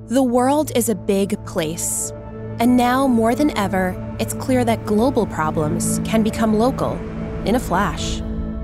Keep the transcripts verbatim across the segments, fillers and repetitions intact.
The world is a big place. And now, more than ever, it's clear that global problems can become local in a flash.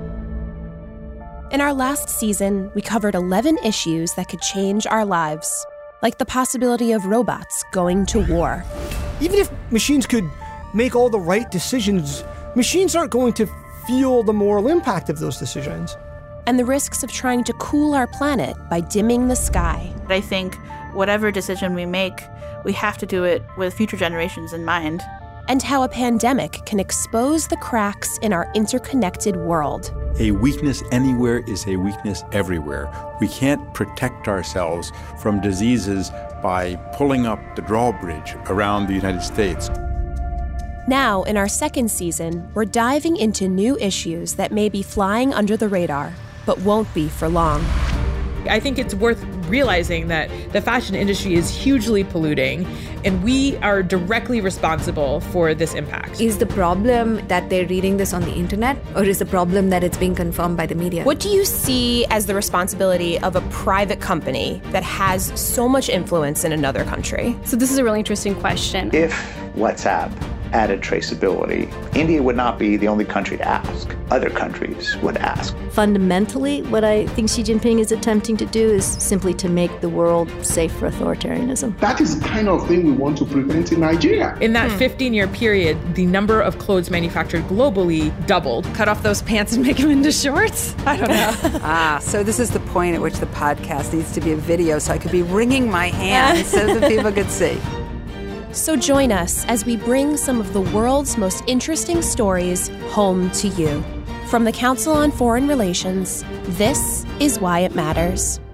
In our last season, we covered eleven issues that could change our lives, like the possibility of robots going to war. Even if machines could make all the right decisions, machines aren't going to feel the moral impact of those decisions. And the risks of trying to cool our planet by dimming the sky. I think whatever decision we make, we have to do it with future generations in mind. And how a pandemic can expose the cracks in our interconnected world. A weakness anywhere is a weakness everywhere. We can't protect ourselves from diseases by pulling up the drawbridge around the United States. Now, in our second season, we're diving into new issues that may be flying under the radar, but won't be for long. I think it's worth realizing that the fashion industry is hugely polluting, and we are directly responsible for this impact. Is the problem that they're reading this on the internet, or is the problem that it's being confirmed by the media? What do you see as the responsibility of a private company that has so much influence in another country? So this is a really interesting question. If WhatsApp added traceability, India would not be the only country to ask. Other countries would ask. Fundamentally, what I think Xi Jinping is attempting to do is simply to make the world safe for authoritarianism. That is the kind of thing we want to prevent in Nigeria. In that fifteen-year period, the number of clothes manufactured globally doubled. Cut off those pants and make them into shorts? I don't know. ah, so this is the point at which the podcast needs to be a video so I could be wringing my hands so that people could see. So join us as we bring some of the world's most interesting stories home to you. From the Council on Foreign Relations, this is Why It Matters.